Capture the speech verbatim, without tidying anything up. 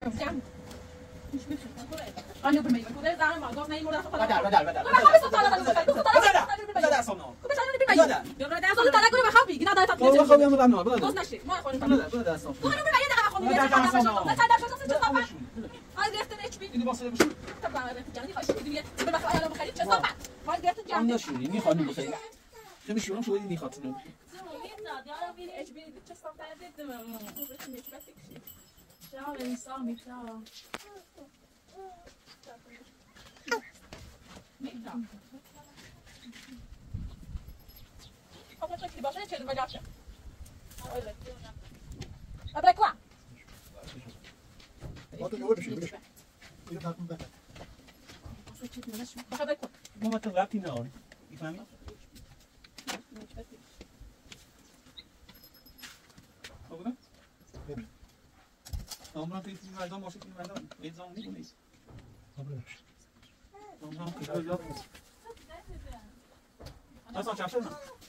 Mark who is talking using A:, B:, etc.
A: جمع مش بفهم انا برمي كده زعما ما قدرنا يمر اخو
B: بدل بدل بدل
A: ما خلص طالع
B: بدل بدل اصلا
A: كنت انا برمي بدل يا صوت طالع قولي ما خبي قنا دايت
B: والله خبي امر عنه بدل
A: دوس نشي ما اخو
B: بدل بدل اصلا
A: انا برمي انا اخو لا تعال شو تصير صفا هاي ديت اتش بي
B: اللي بصير بشو
A: طبعا انا يعني خش الدنيا ما بخ انا بخليك صفا هاي ديت جام
B: انا شو ني خانم بخير تمشي ولا شو ني خاطر
A: اتش بي صفا شاو انسان شاو Come c'è chi basta c'è il ragazzo. Apre qua.
C: Guarda che ora ci vedi. Io faccio un bel.
A: Apre qua.
B: ما تغلطي ناون يفهمي خب عمرم توی تیم مردم باشه تیم مردم ایزام نیست عمرم که جواب اصلا چه شد